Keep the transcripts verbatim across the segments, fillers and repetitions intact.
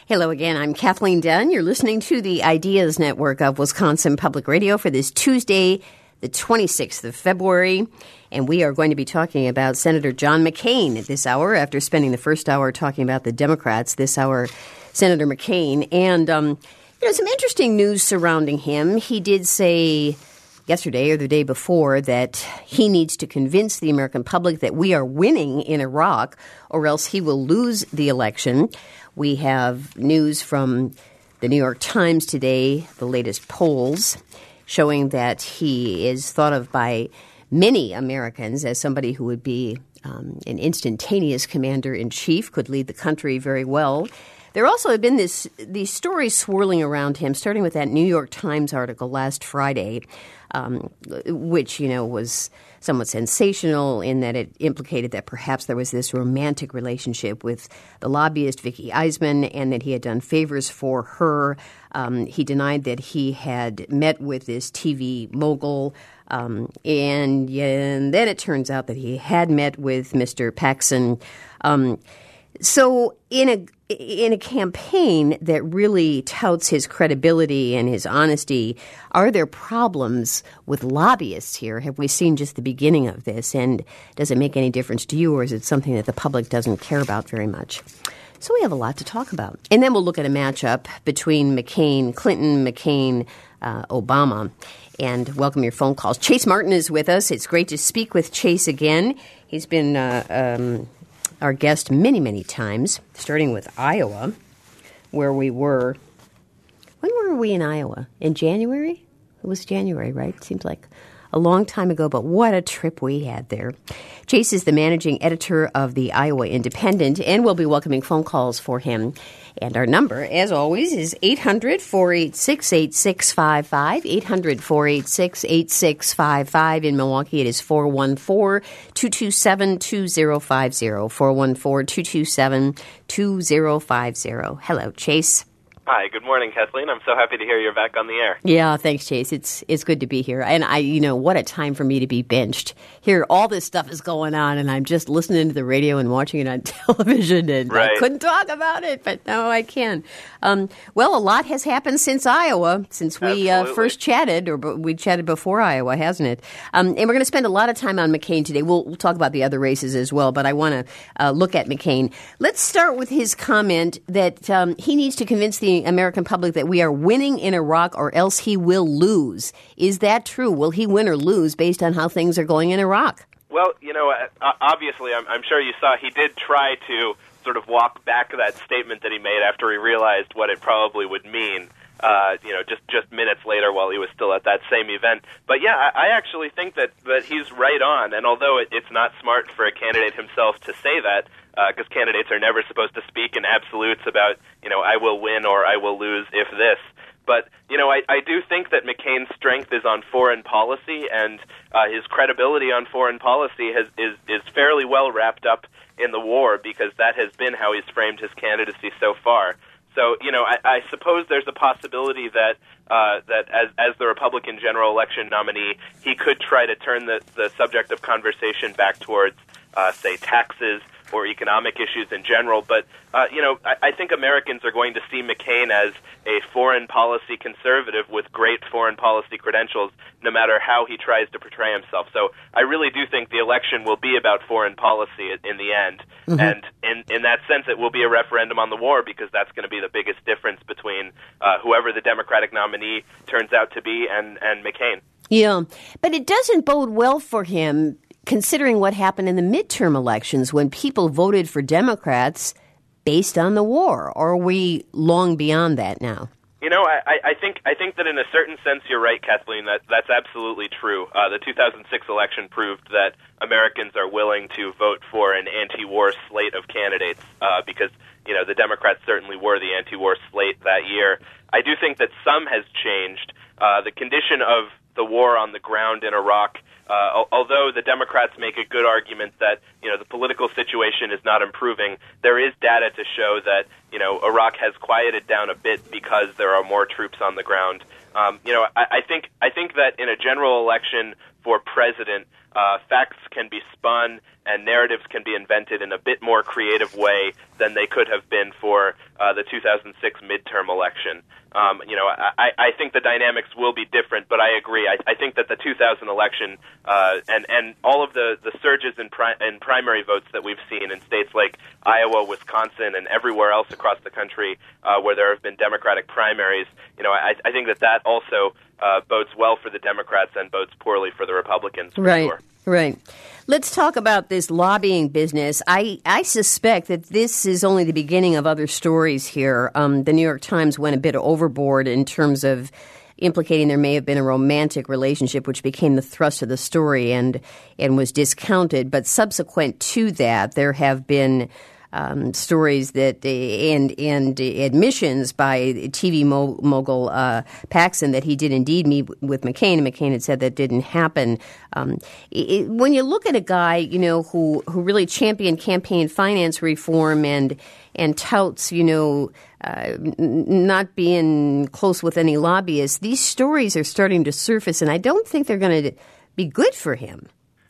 Hello again. I'm Kathleen Dunn. You're listening to the Ideas Network of Wisconsin Public Radio for this Tuesday, the twenty-sixth of February. And we are going to be talking about Senator John McCain at this hour. After spending the first hour talking about the Democrats, this hour, Senator McCain. And um, there's some interesting news surrounding him. He did say yesterday or the day before that he needs to convince the American public that we are winning in Iraq or else he will lose the election. We have news from the New York Times today, the latest polls, showing that he is thought of by many Americans as somebody who would be um, an instantaneous commander-in-chief, could lead the country very well. There also have been this these stories swirling around him, starting with that New York Times article last Friday, um, which, you know, was somewhat sensational in that it implicated that perhaps there was this romantic relationship with the lobbyist Vicky Eisman and that he had done favors for her. Um, he denied that he had met with this T V mogul. Um, and, and then it turns out that he had met with Mister Paxson. Um, so in a in a campaign that really touts his credibility and his honesty, are there problems with lobbyists here? Have we seen just the beginning of this? And does it make any difference to you, or is it something that the public doesn't care about very much? So we have a lot to talk about. And then we'll look at a matchup between McCain, Clinton, McCain, uh, Obama. And welcome your phone calls. Chase Martin is with us. It's great to speak with Chase again. He's been uh, um, our guest many, many times, starting with Iowa, where we were. When were we in Iowa? In January? It was January, right? Seems like a long time ago, but what a trip we had there. Chase is the managing editor of the Iowa Independent, and we'll be welcoming phone calls for him. And our number, as always, is eight hundred, four eight six, eight six five five, eight hundred, four eight six, eight six five five. In Milwaukee, it is four one four, two two seven, two zero five zero, four one four, two two seven, two zero five zero. Hello, Chase. Hi, good morning, Kathleen. I'm so happy to hear you're back on the air. Yeah, thanks, Chase. It's it's good to be here. And I, you know, what a time for me to be benched. Here, all this stuff is going on, and I'm just listening to the radio and watching it on television, and right. I couldn't talk about it, but now I can. Um, well, a lot has happened since Iowa, since we uh, first chatted, or b- we chatted before Iowa, hasn't it? Um, and we're going to spend a lot of time on McCain today. We'll, we'll talk about the other races as well, but I want to uh, look at McCain. Let's start with his comment that um, he needs to convince the American public that we are winning in Iraq or else he will lose. Is that true? Will he win or lose based on how things are going in Iraq? Well, you know, uh, obviously, I'm, I'm sure you saw he did try to sort of walk back that statement that he made after he realized what it probably would mean, uh, you know, just, just minutes later while he was still at that same event. But, yeah, I, I actually think that, that he's right on, and although it, it's not smart for a candidate himself to say that, because uh, candidates are never supposed to speak in absolutes about, you know, I will win or I will lose if this. But, you know, I, I do think that McCain's strength is on foreign policy, and uh, his credibility on foreign policy has, is, is fairly well wrapped up in the war, because that has been how he's framed his candidacy so far. So, you know, I, I suppose there's a possibility that uh, that as, as the Republican general election nominee, he could try to turn the, the subject of conversation back towards, uh, say, taxes or economic issues in general. But, uh, you know, I, I think Americans are going to see McCain as a foreign policy conservative with great foreign policy credentials, no matter how he tries to portray himself. So I really do think the election will be about foreign policy in the end. Mm-hmm. And in, in that sense, it will be a referendum on the war, because that's going to be the biggest difference between uh, whoever the Democratic nominee turns out to be and, and McCain. Yeah, but it doesn't bode well for him, considering what happened in the midterm elections when people voted for Democrats based on the war. Or are we long beyond that now? You know, I, I think I think that in a certain sense you're right, Kathleen. That that's absolutely true. Uh, the two thousand six election proved that Americans are willing to vote for an anti-war slate of candidates uh, because, you know, the Democrats certainly were the anti-war slate that year. I do think that some has changed. Uh, the condition of the war on the ground in Iraq, uh, although the Democrats make a good argument that, you know, the political situation is not improving, there is data to show that, you know, Iraq has quieted down a bit because there are more troops on the ground. Um, you know, I, I think I think that in a general election for president, uh, facts can be spun and narratives can be invented in a bit more creative way than they could have been for uh, the two thousand six midterm election. Um, you know, I, I think the dynamics will be different, but I agree. I, I think that the two thousand election uh, and and all of the, the surges in, pri- in primary votes that we've seen in states like Iowa, Wisconsin, and everywhere else across the country uh, where there have been Democratic primaries, you know, I, I think that that also uh, bodes well for the Democrats and bodes poorly for the Republicans. For right. Sure. Right. Let's talk about this lobbying business. I, I suspect that this is only the beginning of other stories here. Um, the New York Times went a bit overboard in terms of implicating there may have been a romantic relationship, which became the thrust of the story and and was discounted. But subsequent to that, there have been Um, stories that and and admissions by T V mogul uh, Paxson that he did indeed meet with McCain, and McCain had said that didn't happen. Um, it, when you look at a guy, you know, who who really championed campaign finance reform and and touts, you know, uh, n- not being close with any lobbyists, these stories are starting to surface, and I don't think they're going to be good for him.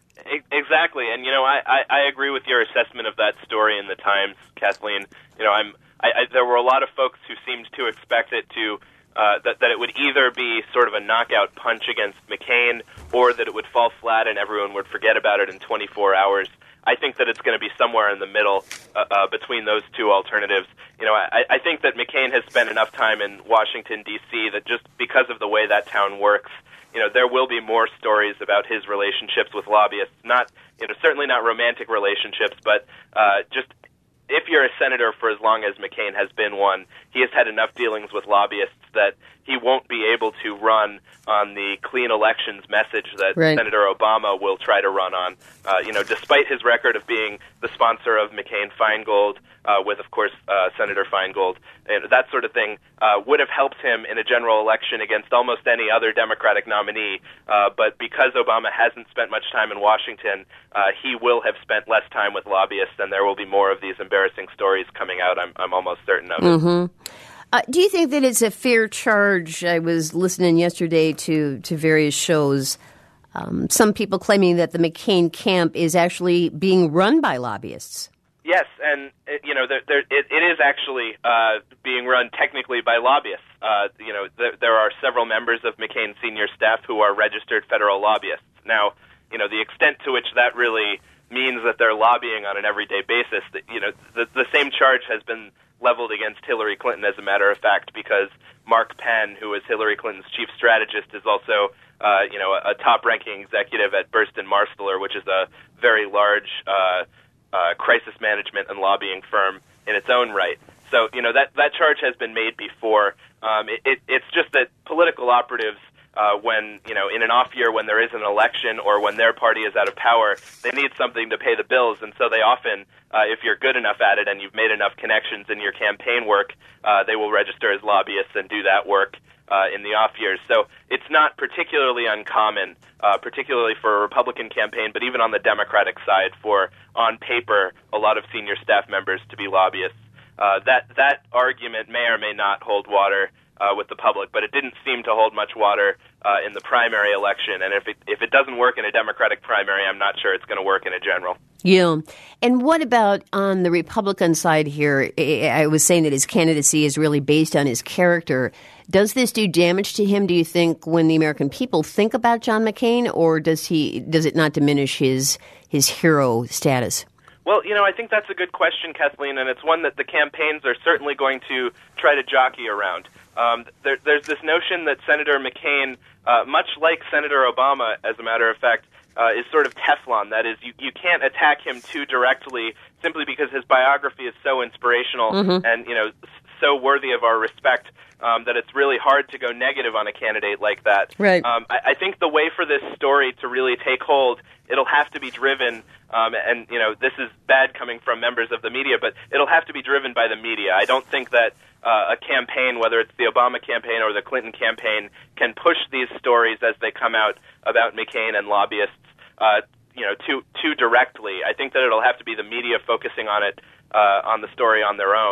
Exactly, and you know, I, I, I agree with your assessment of that story in the Times, Kathleen. You know, I'm I, I, there were a lot of folks who seemed to expect it to uh, that that it would either be sort of a knockout punch against McCain, or that it would fall flat and everyone would forget about it in twenty-four hours. I think that it's going to be somewhere in the middle uh, uh, between those two alternatives. You know, I, I think that McCain has spent enough time in Washington, D C that just because of the way that town works, you know, there will be more stories about his relationships with lobbyists. Not, you know, certainly not romantic relationships, but uh, just if you're a senator for as long as McCain has been one, he has had enough dealings with lobbyists that he won't be able to run on the clean elections message that right. Senator Obama will try to run on. Uh, you know, despite his record of being the sponsor of McCain-Feingold, uh, with, of course, uh, Senator Feingold, and that sort of thing uh, would have helped him in a general election against almost any other Democratic nominee. Uh, but because Obama hasn't spent much time in Washington, uh, he will have spent less time with lobbyists, and there will be more of these embarrassing stories coming out. I'm, I'm almost certain of it. Mm-hmm. Uh, do you think that it's a fair charge? I was listening yesterday to, to various shows, um, some people claiming that the McCain camp is actually being run by lobbyists. Yes, and it, you know, there, there, it, it is actually uh, being run technically by lobbyists. Uh, you know, there, there are several members of McCain's senior staff who are registered federal lobbyists. Now, you know, the extent to which that really means that they're lobbying on an everyday basis, that, you know, the, the same charge has been leveled against Hillary Clinton, as a matter of fact, because Mark Penn, who is Hillary Clinton's chief strategist, is also, uh, you know, a, a top-ranking executive at Burstyn Marsteller, which is a very large uh, uh, crisis management and lobbying firm in its own right. So, you know, that, that charge has been made before. Um, it, it, it's just that political operatives, Uh, when, you know, in an off year when there is an election or when their party is out of power, they need something to pay the bills. And so they often, uh, if you're good enough at it and you've made enough connections in your campaign work, uh, they will register as lobbyists and do that work uh, in the off years. So it's not particularly uncommon, uh, particularly for a Republican campaign, but even on the Democratic side, for, on paper, a lot of senior staff members to be lobbyists. Uh, that, that argument may or may not hold water Uh, with the public, but it didn't seem to hold much water uh, in the primary election. And if it, if it doesn't work in a Democratic primary, I'm not sure it's going to work in a general. Yeah. And what about on the Republican side here? I was saying that his candidacy is really based on his character. Does this do damage to him, do you think, when the American people think about John McCain, or does he does it not diminish his his hero status? Well, you know, I think that's a good question, Kathleen, and it's one that the campaigns are certainly going to try to jockey around. Um, there, there's this notion that Senator McCain, uh, much like Senator Obama, as a matter of fact, uh, is sort of Teflon. That is, you, you can't attack him too directly simply because his biography is so inspirational mm-hmm. and, you know, so worthy of our respect um, that it's really hard to go negative on a candidate like that. Right. Um, I, I think the way for this story to really take hold, it'll have to be driven, um, and, you know, this is bad coming from members of the media, but it'll have to be driven by the media. I don't think that uh, a campaign, whether it's the Obama campaign or the Clinton campaign, can push these stories as they come out about McCain and lobbyists, uh, you know, too too directly. I think that it'll have to be the media focusing on it, uh, on the story on their own.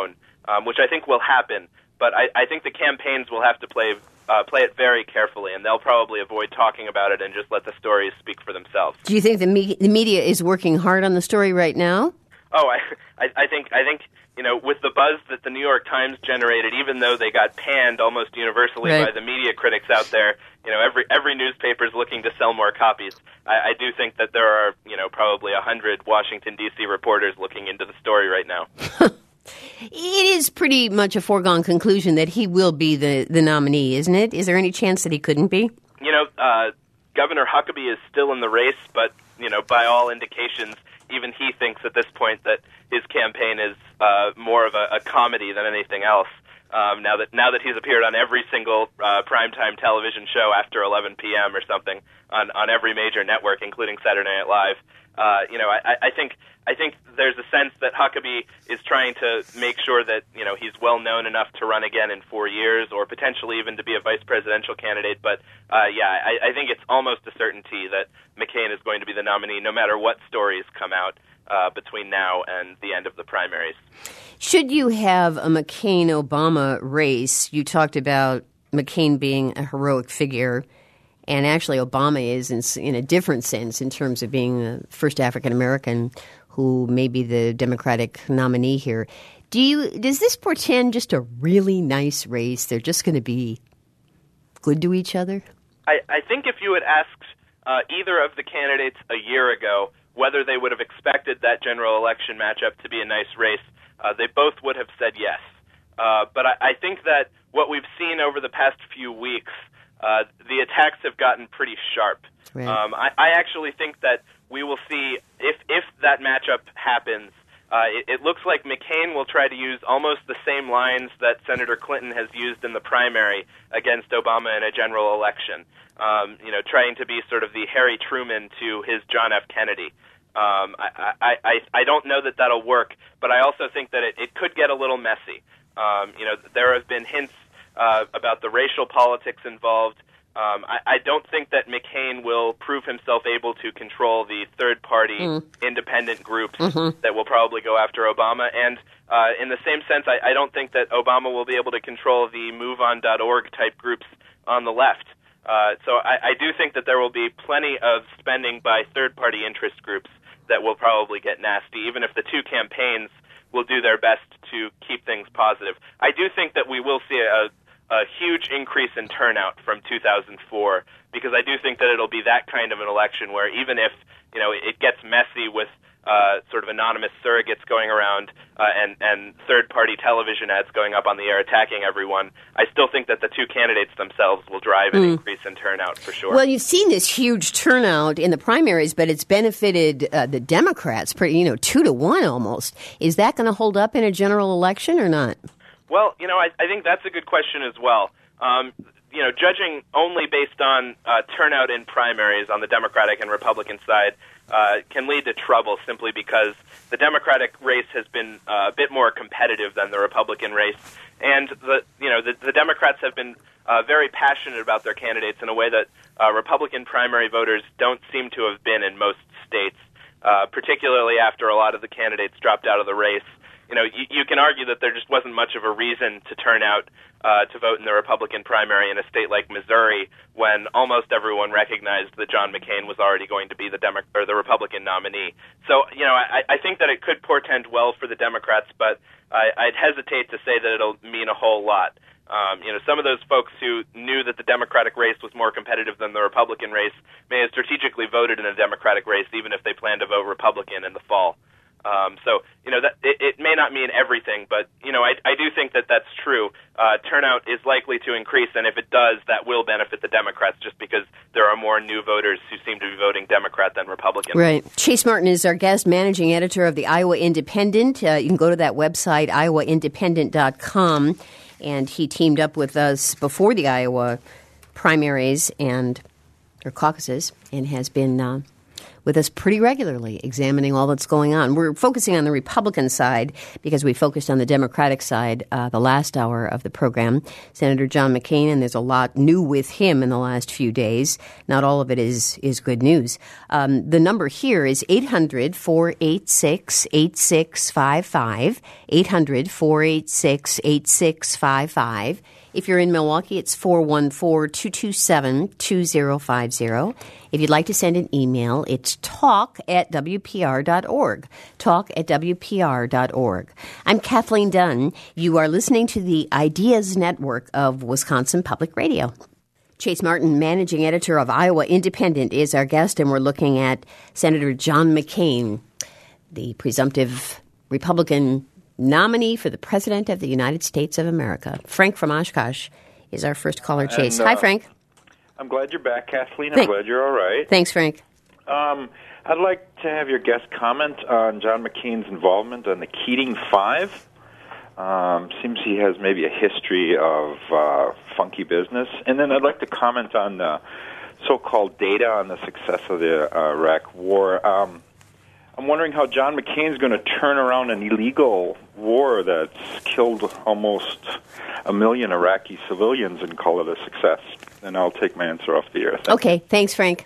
um, which I think will happen. But I, I think the campaigns will have to play uh, play it very carefully, and they'll probably avoid talking about it and just let the stories speak for themselves. Do you think the, me- the media is working hard on the story right now? Oh, I, I, I think I think you know, with the buzz that the New York Times generated, even though they got panned almost universally right. by the media critics out there, you know, every every newspaper is looking to sell more copies. I, I do think that there are, you know, probably a hundred Washington D C reporters looking into the story right now. It is pretty much a foregone conclusion that he will be the, the nominee, isn't it? Is there any chance that he couldn't be? You know, uh, Governor Huckabee is still in the race, but, you know, by all indications, even he thinks at this point that his campaign is uh, more of a, a comedy than anything else. Um, now that now that he's appeared on every single uh, primetime television show after eleven p.m. or something on, on every major network, including Saturday Night Live, uh, you know, I, I think I think there's a sense that Huckabee is trying to make sure that, you know, he's well known enough to run again in four years, or potentially even to be a vice presidential candidate. But uh, yeah, I, I think it's almost a certainty that McCain is going to be the nominee, no matter what stories come out uh, between now and the end of the primaries. Should you have a McCain-Obama race, you talked about McCain being a heroic figure, and actually Obama is in, in a different sense in terms of being the first African-American who may be the Democratic nominee here. Do you does this portend just a really nice race? They're just going to be good to each other? I, I think if you had asked uh, either of the candidates a year ago whether they would have expected that general election matchup to be a nice race, uh, they both would have said yes. Uh, but I, I think that what we've seen over the past few weeks, uh, the attacks have gotten pretty sharp. Right. Um, I, I actually think that we will see, if if that matchup happens, uh, it, it looks like McCain will try to use almost the same lines that Senator Clinton has used in the primary against Obama in a general election. Um, you know, trying to be sort of the Harry Truman to his John F. Kennedy. Um, I, I, I, I don't know that that'll work, but I also think that it, it could get a little messy. Um, you know, there have been hints uh, about the racial politics involved. Um, I, I don't think that McCain will prove himself able to control the third-party mm. independent groups mm-hmm. that will probably go after Obama. And uh, in the same sense, I, I don't think that Obama will be able to control the move on dot org type groups on the left. Uh, so I, I do think that there will be plenty of spending by third-party interest groups that will probably get nasty, even if the two campaigns will do their best to keep things positive. I do think that we will see a a huge increase in turnout from two thousand four, because I do think that it'll be that kind of an election where even if, you know, it gets messy with uh, sort of anonymous surrogates going around uh, and, and third-party television ads going up on the air attacking everyone, I still think that the two candidates themselves will drive an mm. increase in turnout for sure. Well, you've seen this huge turnout in the primaries, but it's benefited uh, the Democrats, pretty, you know, two to one almost. Is that going to hold up in a general election or not? Well, you know, I, I think that's a good question as well. Um, you know, judging only based on uh, turnout in primaries on the Democratic and Republican side uh, can lead to trouble simply because the Democratic race has been uh, a bit more competitive than the Republican race. And, the you know, the, the Democrats have been uh, very passionate about their candidates in a way that uh, Republican primary voters don't seem to have been in most states, uh, particularly after a lot of the candidates dropped out of the race. You know, you, you can argue that there just wasn't much of a reason to turn out uh, to vote in the Republican primary in a state like Missouri when almost everyone recognized that John McCain was already going to be the Demo- or the Republican nominee. So, you know, I, I think that it could portend well for the Democrats, but I, I'd hesitate to say that it'll mean a whole lot. Um, you know, some of those folks who knew that the Democratic race was more competitive than the Republican race may have strategically voted in a Democratic race even if they plan to vote Republican in the fall. Um, so, you know, that it, it may not mean everything, but, you know, I, I do think that that's true. Uh, turnout is likely to increase, and if it does, that will benefit the Democrats just because there are more new voters who seem to be voting Democrat than Republican. Right. Chase Martin is our guest, managing editor of the Iowa Independent. Uh, you can go to that website, iowa independent dot com, and he teamed up with us before the Iowa primaries and or caucuses and has been uh, with us pretty regularly, examining all that's going on. We're focusing on the Republican side because we focused on the Democratic side uh, the last hour of the program. Senator John McCain, and there's a lot new with him in the last few days. Not all of it is is good news. Um, the number here is eight hundred, four eight six, eight six five five, eight hundred, four eight six, eight six five five. If you're in Milwaukee, it's four one four, two two seven, two zero five zero. If you'd like to send an email, it's talk at W P R dot org. Talk at W P R dot org. I'm Kathleen Dunn. You are listening to the Ideas Network of Wisconsin Public Radio. Chase Martin, managing editor of Iowa Independent, is our guest, and we're looking at Senator John McCain, the presumptive Republican nominee for the President of the United States of America. Frank from Oshkosh is our first caller, Chase. And, uh, Hi, Frank. I'm glad you're back, Kathleen. I'm Thank- glad you're all right. Thanks, Frank. Um, I'd like to have your guest comment on John McCain's involvement on the Keating Five. Um, seems he has maybe a history of uh, funky business. And then I'd like to comment on the so-called data on the success of the uh, Iraq War. Um, I'm wondering how John McCain's going to turn around an illegal war that's killed almost a million Iraqi civilians and call it a success. And I'll take my answer off the air. Thank okay, you. Thanks, Frank.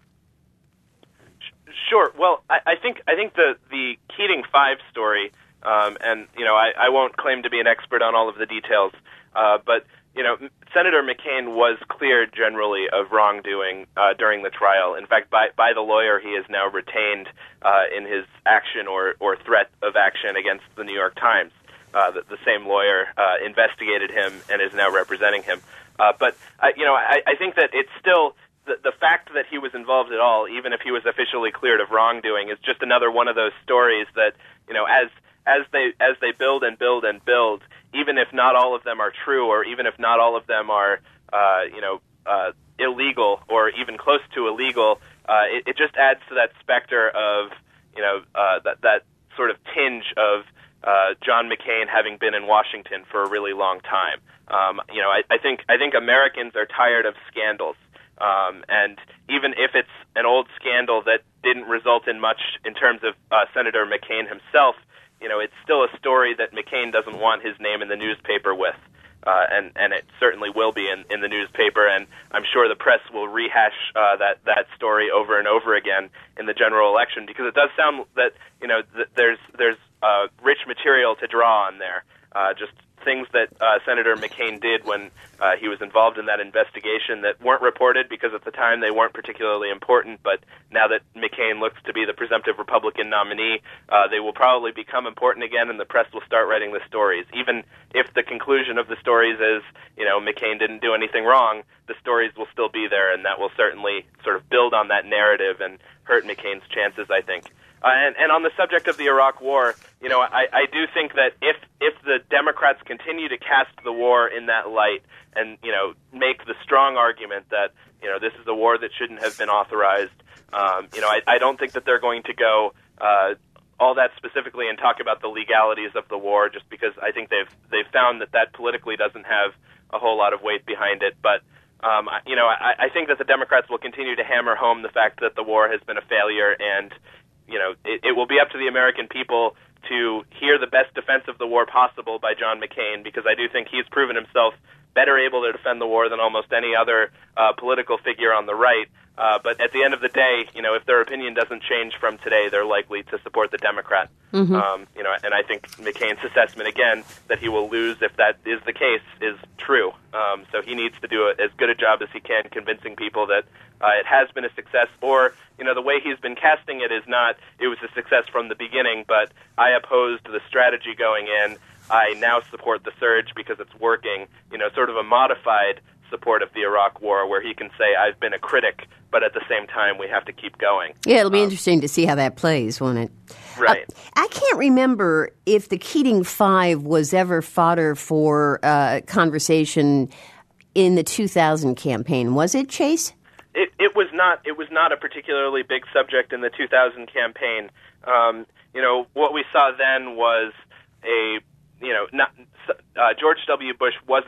Sure. Well, I, I think I think the the Keating Five story, um, and you know, I, I won't claim to be an expert on all of the details, uh, but you know, Senator McCain was cleared generally of wrongdoing uh, during the trial. In fact, by by the lawyer he is now retained uh, in his action or, or threat of action against the New York Times. Uh, the, the same lawyer uh, investigated him and is now representing him. Uh, but uh, you know, I, I think that it's still the, the fact that he was involved at all, even if he was officially cleared of wrongdoing, is just another one of those stories that you know, as as they as they build and build and build, even if not all of them are true, or even if not all of them are, uh, you know, uh, illegal or even close to illegal, uh, it, it just adds to that specter of, you know, uh, that that sort of tinge of uh, John McCain having been in Washington for a really long time. Um, you know, I, I think I think Americans are tired of scandals, um, and even if it's an old scandal that didn't result in much in terms of uh, Senator McCain himself, you know, it's still a story that McCain doesn't want his name in the newspaper with, uh, and and it certainly will be in, in the newspaper, and I'm sure the press will rehash uh, that that story over and over again in the general election, because it does sound that you know th- there's there's uh, rich material to draw on there, uh, just things that uh, Senator McCain did when uh, he was involved in that investigation that weren't reported because at the time they weren't particularly important, but now that McCain looks to be the presumptive Republican nominee, uh, they will probably become important again, and the press will start writing the stories. Even if the conclusion of the stories is, you know, McCain didn't do anything wrong, the stories will still be there, and that will certainly sort of build on that narrative and hurt McCain's chances, I think. Uh, and, and on the subject of the Iraq War, you know, I, I do think that if if the Democrats continue to cast the war in that light and, you know, make the strong argument that, you know, this is a war that shouldn't have been authorized, um, you know, I, I don't think that they're going to go uh, all that specifically and talk about the legalities of the war, just because I think they've they've found that that politically doesn't have a whole lot of weight behind it. But um, you know, I, I think that the Democrats will continue to hammer home the fact that the war has been a failure, and you know, it, it will be up to the American people to hear the best defense of the war possible by John McCain, because I do think he's proven himself better able to defend the war than almost any other uh, political figure on the right. Uh, but at the end of the day, you know, if their opinion doesn't change from today, they're likely to support the Democrat. Mm-hmm. Um, you know, and I think McCain's assessment, again, that he will lose if that is the case, is true. Um, so he needs to do a, as good a job as he can convincing people that uh, it has been a success, or, you know, the way he's been casting it is not, it was a success from the beginning, but I opposed the strategy going in. I now support the surge because it's working, you know, sort of a modified support of the Iraq War, where he can say, I've been a critic, but at the same time, we have to keep going. Yeah, it'll be um, interesting to see how that plays, won't it? Right. Uh, I can't remember if the Keating Five was ever fodder for uh, conversation in the two thousand campaign. Was it, Chase? It, it was not. It was not a particularly big subject in the two thousand campaign. Um, you know, what we saw then was a, you know, not, uh, George W. Bush wasn't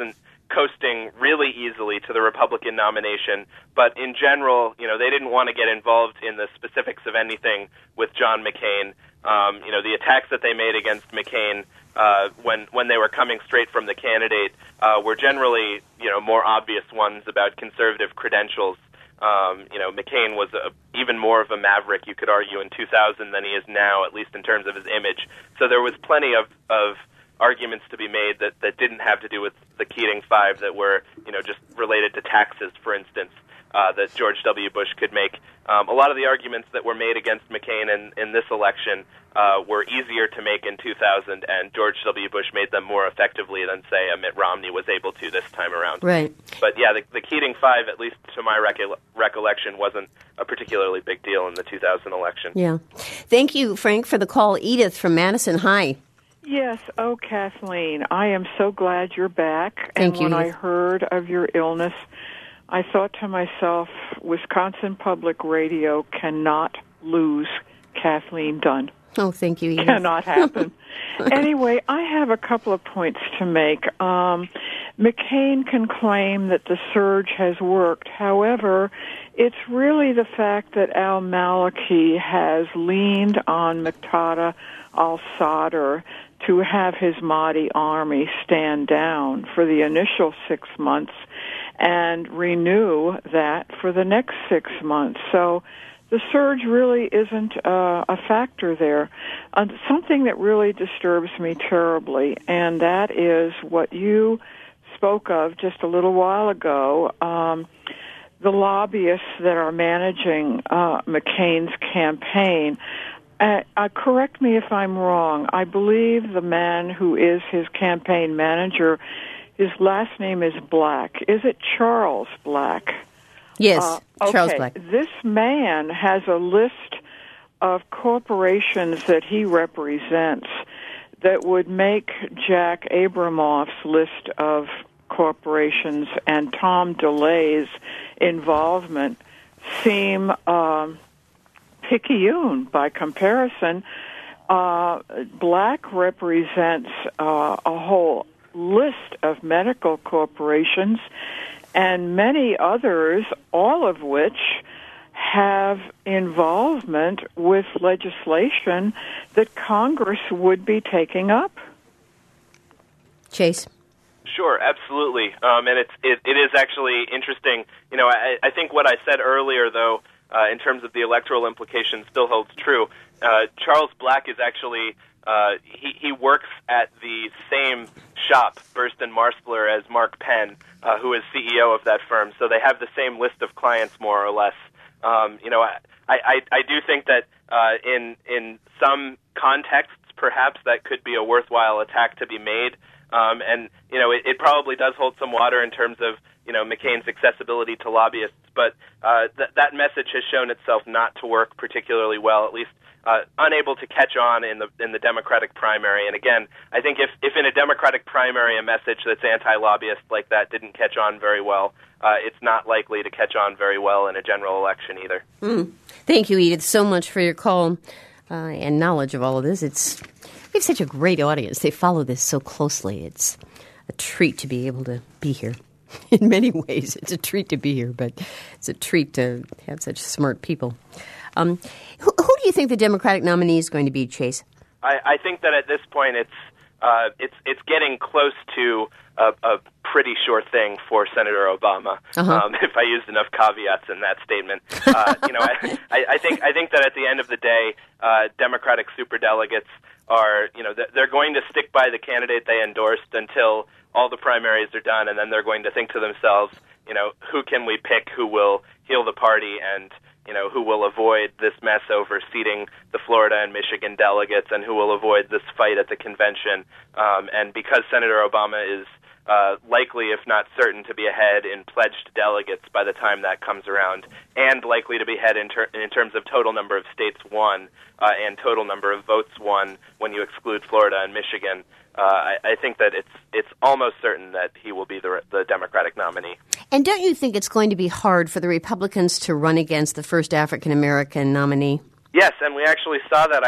coasting really easily to the Republican nomination. But in general, you know, they didn't want to get involved in the specifics of anything with John McCain. Um, you know, the attacks that they made against McCain uh, when when they were coming straight from the candidate uh, were generally, you know, more obvious ones about conservative credentials. Um, you know, McCain was a, even more of a maverick, you could argue, in two thousand than he is now, at least in terms of his image. So there was plenty of, of arguments to be made that, that didn't have to do with the Keating Five, that were, you know, just related to taxes, for instance, uh, that George W. Bush could make. Um, a lot of the arguments that were made against McCain in, in this election uh, were easier to make in two thousand, and George W. Bush made them more effectively than, say, a Mitt Romney was able to this time around. Right. But, yeah, the, the Keating Five, at least to my reco- recollection, wasn't a particularly big deal in the two thousand election. Yeah. Thank you, Frank, for the call. Edith from Madison. Hi. Yes. Oh, Kathleen, I am so glad you're back. Thank and you, when Edith. I heard of your illness, I thought to myself, Wisconsin Public Radio cannot lose Kathleen Dunn. Oh, thank you, Edith. Cannot happen. Anyway, I have a couple of points to make. Um, McCain can claim that the surge has worked. However, it's really the fact that al-Maliki has leaned on Muqtada al-Sadr to have his Mahdi army stand down for the initial six months and renew that for the next six months. So the surge really isn't uh, a factor there. Uh, something that really disturbs me terribly, and that is what you spoke of just a little while ago, um, the lobbyists that are managing uh, McCain's campaign. Uh, uh, correct me if I'm wrong. I believe the man who is his campaign manager, his last name is Black. Is it Charles Black? Yes, uh, okay. Charles Black. This man has a list of corporations that he represents that would make Jack Abramoff's list of corporations and Tom DeLay's involvement seem um, picayune by comparison. Uh, Black represents uh, a whole list of medical corporations and many others, all of which have involvement with legislation that Congress would be taking up. Chase. Sure, absolutely, um, and it's it, it is actually interesting. You know, I, I think what I said earlier, though, uh, in terms of the electoral implications, still holds true. Uh, Charles Black is actually uh, he he works at the same shop, Burstyn Marsteller, as Mark Penn, uh, who is C E O of that firm. So they have the same list of clients, more or less. Um, you know, I, I I do think that uh, in in some contexts, perhaps that could be a worthwhile attack to be made. Um, and, you know, it, it probably does hold some water in terms of, you know, McCain's accessibility to lobbyists. But uh, th- that message has shown itself not to work particularly well, at least uh, unable to catch on in the in the Democratic primary. And, again, I think if, if in a Democratic primary a message that's anti-lobbyist like that didn't catch on very well, uh, it's not likely to catch on very well in a general election either. Mm. Thank you, Edith, so much for your call uh, and knowledge of all of this. It's We have such a great audience. They follow this so closely. It's a treat to be able to be here. In many ways, it's a treat to be here, but it's a treat to have such smart people. Um, who, who do you think the Democratic nominee is going to be, Chase? I, I think that at this point it's uh, it's it's getting close to a, a pretty sure thing for Senator Obama. Uh-huh. Um, if I used enough caveats in that statement, uh, you know, I, I, I think I think that at the end of the day, uh, Democratic superdelegates are, you know, they're going to stick by the candidate they endorsed until all the primaries are done, and then they're going to think to themselves, you know, who can we pick who will heal the party and, you know, who will avoid this mess over seating the Florida and Michigan delegates and who will avoid this fight at the convention. Um, and because Senator Obama is uh, likely, if not certain, to be ahead in pledged delegates by the time that comes around, and likely to be ahead in, ter- in terms of total number of states won uh, and total number of votes won when you exclude Florida and Michigan, uh, I, I think that it's it's almost certain that he will be the, the Democratic nominee. And don't you think it's going to be hard for the Republicans to run against the first African-American nominee? Yes, and we actually saw that. I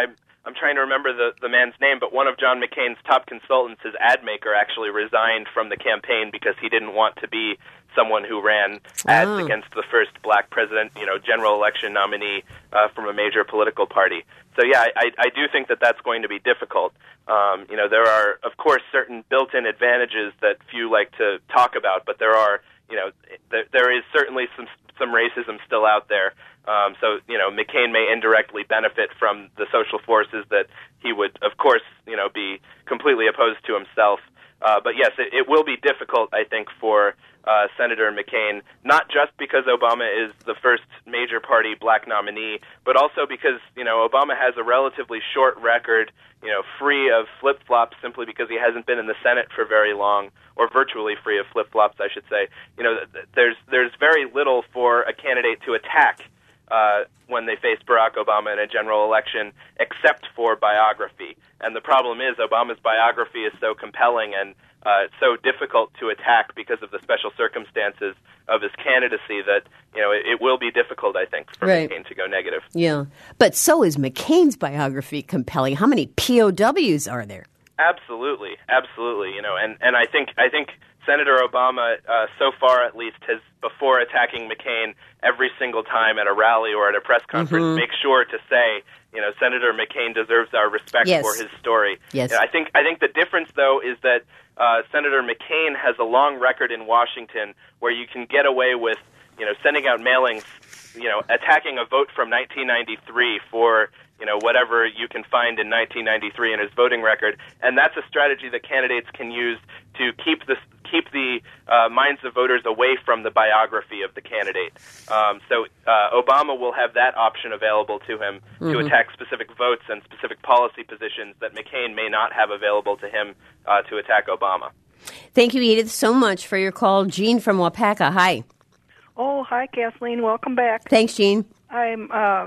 I'm trying to remember the, the man's name, but one of John McCain's top consultants, his ad maker, actually resigned from the campaign because he didn't want to be someone who ran ads Oh. against the first black president, you know, general election nominee uh, from a major political party. So, yeah, I, I do think that that's going to be difficult. Um, you know, there are, of course, certain built-in advantages that few like to talk about, but there are, you know, there, there is certainly some some racism still out there. Um, so, you know, McCain may indirectly benefit from the social forces that he would, of course, you know, be completely opposed to himself. Uh, but, yes, it, it will be difficult, I think, for uh, Senator McCain, not just because Obama is the first major party black nominee, but also because, you know, Obama has a relatively short record, you know, free of flip-flops simply because he hasn't been in the Senate for very long, or virtually free of flip-flops, I should say. You know, there's there's very little for a candidate to attack uh, when they face Barack Obama in a general election, except for biography. And the problem is Obama's biography is so compelling and uh, so difficult to attack because of the special circumstances of his candidacy that, you know, it, it will be difficult, I think, for Right. McCain to go negative. Yeah. But so is McCain's biography compelling. How many P O Ws are there? Absolutely, absolutely. You know, and, and I think I think Senator Obama, uh, so far at least, has, before attacking McCain every single time at a rally or at a press conference, Mm-hmm. make sure to say, you know, Senator McCain deserves our respect Yes. for his story. Yes. You know, I think I think the difference, though, is that uh, Senator McCain has a long record in Washington where you can get away with, you know, sending out mailings, you know, attacking a vote from nineteen ninety-three for, you know, whatever you can find in nineteen ninety-three in his voting record, and that's a strategy that candidates can use to keep the keep the uh, minds of voters away from the biography of the candidate. Um, so uh, Obama will have that option available to him mm-hmm. to attack specific votes and specific policy positions that McCain may not have available to him uh, to attack Obama. Thank you, Edith, so much for your call. Jean from Wapaka, hi. Oh, hi, Kathleen. Welcome back. Thanks, Jean. I'm uh,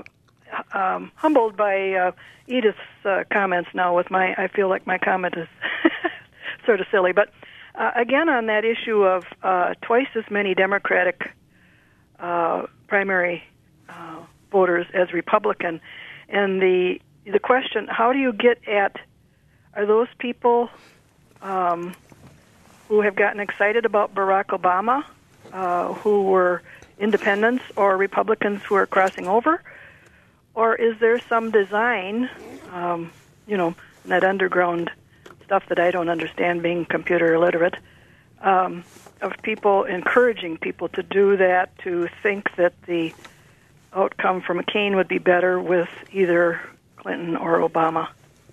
um, humbled by uh, Edith's uh, comments now. With my, I feel like my comment is sort of silly. But uh, again, on that issue of uh, twice as many Democratic uh, primary uh, voters as Republican, and the the question: how do you get at? Are those people um, who have gotten excited about Barack Obama? Uh, who were independents or Republicans who are crossing over? Or is there some design, um, you know, that underground stuff that I don't understand, being computer illiterate, um, of people encouraging people to do that, to think that the outcome for McCain would be better with either Clinton or Obama?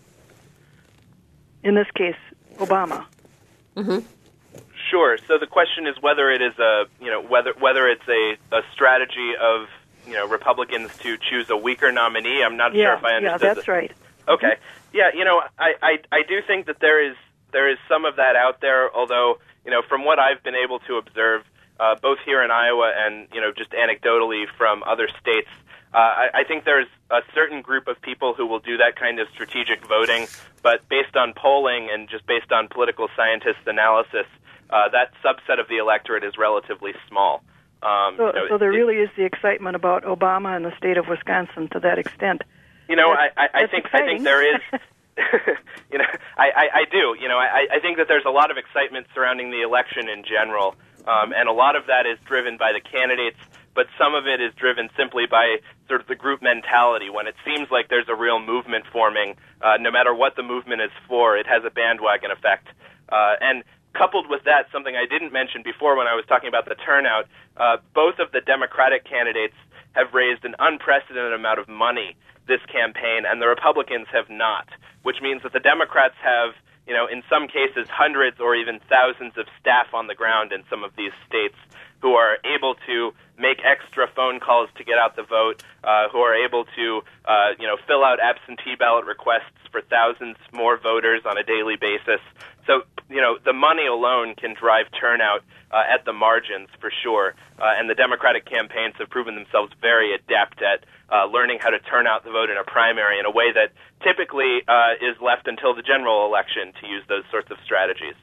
In this case, Obama. Mm-hmm. Sure. So the question is whether it is a, you know, whether whether it's a, a strategy of, you know, Republicans to choose a weaker nominee. I'm not yeah, sure if I understood. Yeah, that's the, right. Okay. Yeah, you know, I, I I do think that there is there is some of that out there. Although, you know, from what I've been able to observe, uh, both here in Iowa and, you know, just anecdotally from other states, uh, I, I think there's a certain group of people who will do that kind of strategic voting. But based on polling and just based on political scientists' analysis, Uh, that subset of the electorate is relatively small. Um, so, you know, so there it, really is the excitement about Obama and the state of Wisconsin to that extent. You know, that's, I, I, I think exciting. I think there is. you know, I, I, I do. You know, I, I think that there's a lot of excitement surrounding the election in general, um, and a lot of that is driven by the candidates, but some of it is driven simply by sort of the group mentality. When it seems like there's a real movement forming, uh, no matter what the movement is for, it has a bandwagon effect, uh, and. Coupled with that, something I didn't mention before when I was talking about the turnout, uh, both of the Democratic candidates have raised an unprecedented amount of money this campaign, and the Republicans have not, which means that the Democrats have, you know, in some cases hundreds or even thousands of staff on the ground in some of these states who are able to make extra phone calls to get out the vote, uh, who are able to, uh, you know, fill out absentee ballot requests for thousands more voters on a daily basis. So, you know, the money alone can drive turnout uh, at the margins for sure. Uh, and the Democratic campaigns have proven themselves very adept at uh, learning how to turn out the vote in a primary in a way that typically uh, is left until the general election to use those sorts of strategies.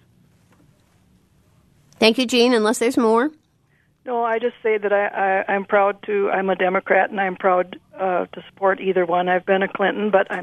Thank you, Jean. Unless there's more. No, I just say that I, I, I'm proud to, I'm a Democrat, and I'm proud uh, to support either one. I've been a Clinton, but I'm a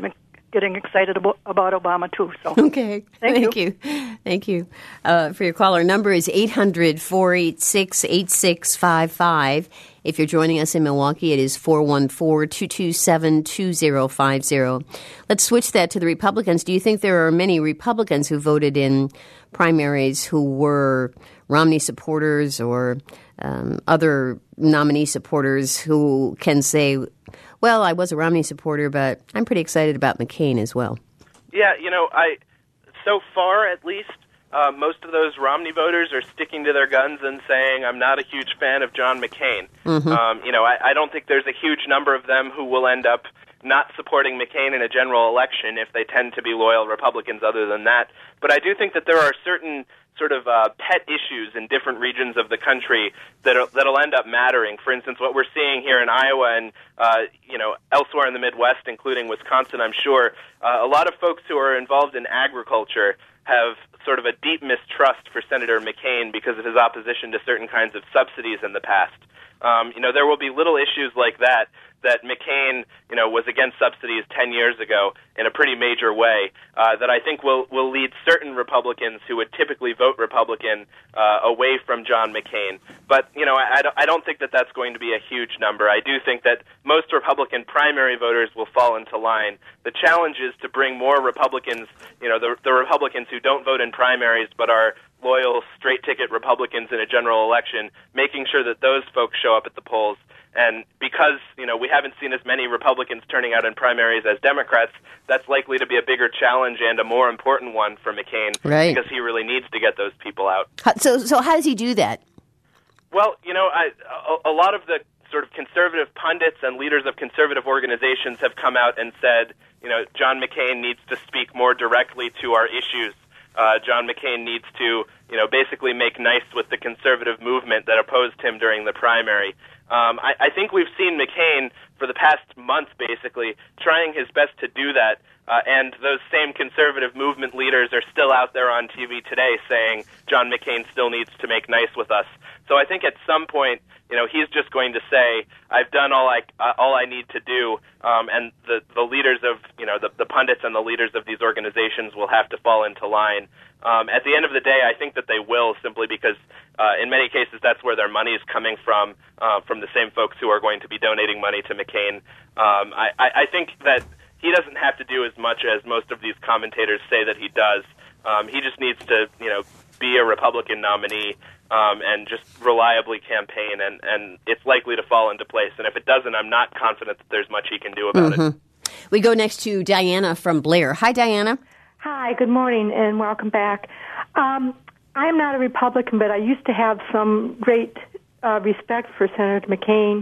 getting excited about, about Obama, too. So Okay. Thank, Thank you. you. Thank you uh, for your call. Our number is eight hundred, four eight six, eight six five five. If you're joining us in Milwaukee, it is four one four, two two seven, two zero five zero. Let's switch that to the Republicans. Do you think there are many Republicans who voted in primaries who were Romney supporters or um, other nominee supporters who can say, well, I was a Romney supporter, but I'm pretty excited about McCain as well? Yeah, you know, I so far at least, uh, most of those Romney voters are sticking to their guns and saying, I'm not a huge fan of John McCain. Mm-hmm. Um, you know, I, I don't think there's a huge number of them who will end up not supporting McCain in a general election if they tend to be loyal Republicans other than that. But I do think that there are certain sort of uh, pet issues in different regions of the country that'll, that'll end up mattering. For instance, what we're seeing here in Iowa and uh, you know elsewhere in the Midwest, including Wisconsin, I'm sure, uh, a lot of folks who are involved in agriculture have sort of a deep mistrust for Senator McCain because of his opposition to certain kinds of subsidies in the past. Um, you know, there will be little issues like that, that McCain, you know, was against subsidies ten years ago in a pretty major way, uh, that I think will, will lead certain Republicans who would typically vote Republican uh, away from John McCain. But, you know, I, I don't think that that's going to be a huge number. I do think that most Republican primary voters will fall into line. The challenge is to bring more Republicans, you know, the, the Republicans who don't vote in primaries but are loyal, straight-ticket Republicans in a general election, making sure that those folks show up at the polls. And because, you know, we haven't seen as many Republicans turning out in primaries as Democrats, that's likely to be a bigger challenge and a more important one for McCain, right, because he really needs to get those people out. So, so how does he do that? Well, you know, I, a, a lot of the sort of conservative pundits and leaders of conservative organizations have come out and said, you know, John McCain needs to speak more directly to our issues. Uh, John McCain needs to, you know, basically make nice with the conservative movement that opposed him during the primary. Um, I, I think we've seen McCain for the past month, basically, trying his best to do that, uh, and those same conservative movement leaders are still out there on T V today saying John McCain still needs to make nice with us. So I think at some point, you know, he's just going to say, I've done all I uh, all I need to do, um, and the, the leaders of, you know, the, the pundits and the leaders of these organizations will have to fall into line. Um, at the end of the day, I think that they will, simply because uh, in many cases that's where their money is coming from, uh, from the same folks who are going to be donating money to McCain. Um, I, I, I think that he doesn't have to do as much as most of these commentators say that he does. Um, he just needs to, you know, be a Republican nominee um, and just reliably campaign, and, and it's likely to fall into place. And if it doesn't, I'm not confident that there's much he can do about mm-hmm. it. We go next to Diana from Blair. Hi, Diana. Hi, good morning, and welcome back. Um, I'm not a Republican, but I used to have some great uh, respect for Senator McCain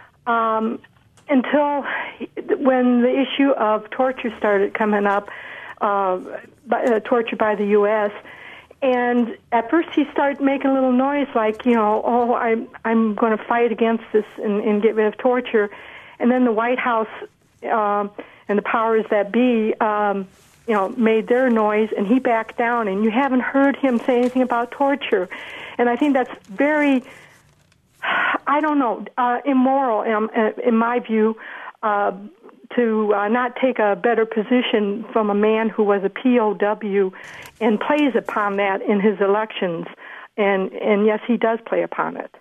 um, until when the issue of torture started coming up, uh, by, uh, torture by the U S And at first he started making a little noise like, you know, oh, I'm, I'm going to fight against this and, and get rid of torture. And then the White House um, and the powers that be um, you know, made their noise, and he backed down, and you haven't heard him say anything about torture. And I think that's very, I don't know, uh, immoral, in, in my view, uh, to uh, not take a better position from a man who was a P O W and plays upon that in his elections. And, and yes, he does play upon it.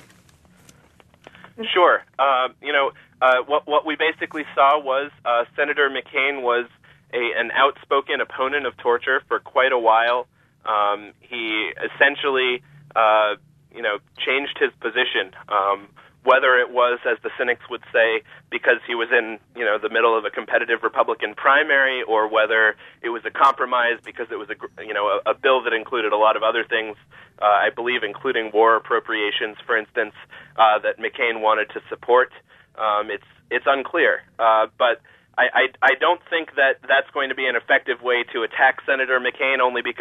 Sure. Uh, you know, uh, what, what we basically saw was uh, Senator McCain was A, an outspoken opponent of torture for quite a while. Um, he essentially, uh, you know, changed his position, um, whether it was, as the cynics would say, because he was in, you know, the middle of a competitive Republican primary, or whether it was a compromise because it was a, you know, a, a bill that included a lot of other things, uh, I believe, including war appropriations, for instance, uh, that McCain wanted to support. Um, it's it's unclear, uh, but. I, I, I don't think that that's going to be an effective way to attack Senator McCain, only because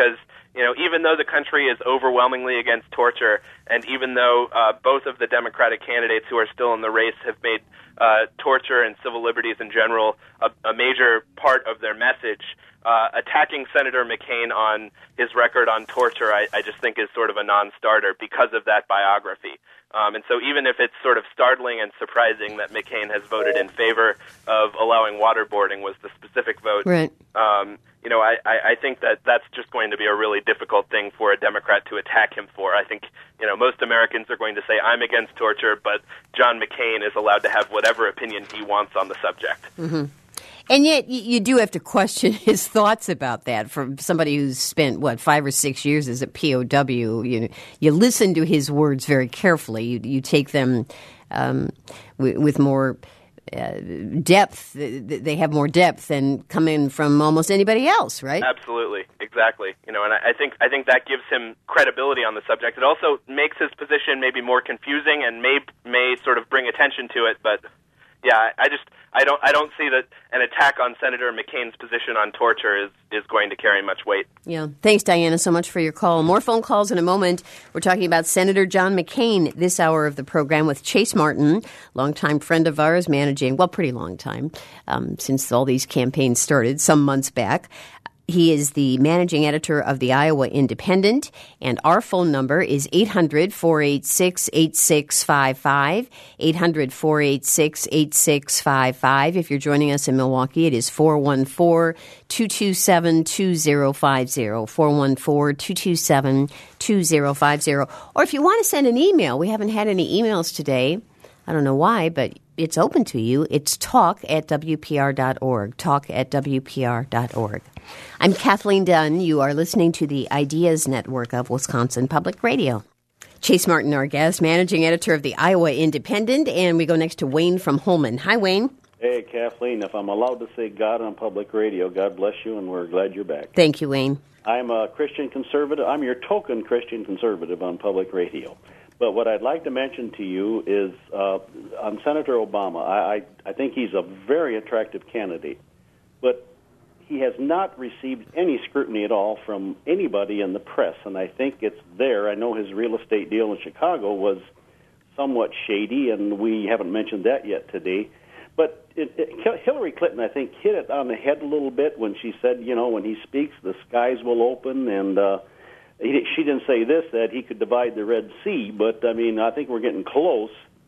you know, even though the country is overwhelmingly against torture, and even though uh, both of the Democratic candidates who are still in the race have made uh, torture and civil liberties in general a, a major part of their message, uh, attacking Senator McCain on his record on torture, I, I just think is sort of a non-starter because of that biography. Um, and so even if it's sort of startling and surprising that McCain has voted in favor of allowing waterboarding was the specific vote, right. um, you know, I, I, I think that that's just going to be a really difficult thing for a Democrat to attack him for. I think, you know, most Americans are going to say, I'm against torture, but John McCain is allowed to have whatever opinion he wants on the subject. Mm-hmm. And yet you do have to question his thoughts about that from somebody who's spent, what, five or six years as a P O W. You you listen to his words very carefully. You, you take them um, with, with more uh, depth. They have more depth and come in from almost anybody else, right? Absolutely. Exactly. You know, and I, I think I think that gives him credibility on the subject. It also makes his position maybe more confusing and may may sort of bring attention to it, but yeah, I just I don't I don't see that an attack on Senator McCain's position on torture is, is going to carry much weight. Yeah. Thanks, Diana, so much for your call. More phone calls in a moment. We're talking about Senator John McCain this hour of the program with Chase Martin, longtime friend of ours, managing, well, pretty long time, um, since all these campaigns started some months back. He is the managing editor of the Iowa Independent, and our phone number is eight hundred, four eight six, eight six five five, eight hundred, four eight six, eight six five five. If you're joining us in Milwaukee, it is four one four, two two seven, two zero five zero, four one four, two two seven, two zero five zero. Or if you want to send an email, we haven't had any emails today. I don't know why, but it's open to you. It's talk at W P R dot org, talk at W P R dot org. I'm Kathleen Dunn. You are listening to the Ideas Network of Wisconsin Public Radio. Chase Martin, our guest, managing editor of the Iowa Independent, and we go next to Wayne from Holman. Hi, Wayne. Hey, Kathleen. If I'm allowed to say God on public radio, God bless you, and we're glad you're back. Thank you, Wayne. I'm a Christian conservative. I'm your token Christian conservative on public radio. But what I'd like to mention to you is uh, on Senator Obama. I, I, I think he's a very attractive candidate, but he has not received any scrutiny at all from anybody in the press, and I think it's there. I know his real estate deal in Chicago was somewhat shady, and we haven't mentioned that yet today. But it, it, Hillary Clinton, I think, hit it on the head a little bit when she said, you know, when he speaks, the skies will open, and uh, he, she didn't say this, that he could divide the Red Sea, but, I mean, I think we're getting close.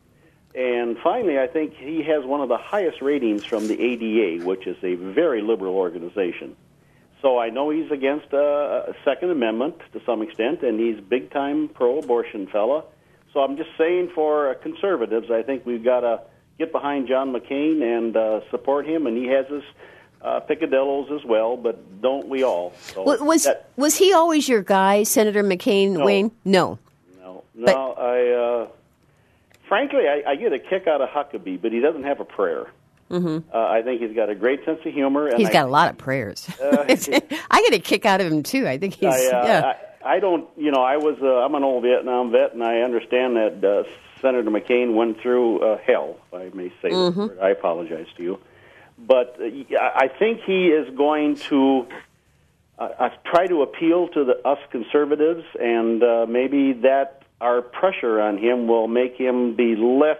And finally, I think he has one of the highest ratings from the A D A, which is a very liberal organization. So I know he's against a, a Second Amendment to some extent, and he's big-time pro-abortion fella. So I'm just saying for uh, conservatives, I think we've got to get behind John McCain and uh, support him, and he has his uh, picadillos as well, but don't we all? So was that, was he always your guy, Senator McCain, no, Wayne? No. No. No, but, I... Uh, Frankly, I, I get a kick out of Huckabee, but he doesn't have a prayer. Mm-hmm. Uh, I think he's got a great sense of humor. And he's I, got a lot of prayers. Uh, I get a kick out of him, too. I think he's, I, uh, yeah. I, I don't, you know, I was, uh, I'm an old Vietnam vet, and I understand that uh, Senator McCain went through uh, hell, if I may say mm-hmm. that word. I apologize to you. But uh, I think he is going to uh, try to appeal to the, us conservatives, and uh, maybe that our pressure on him will make him be less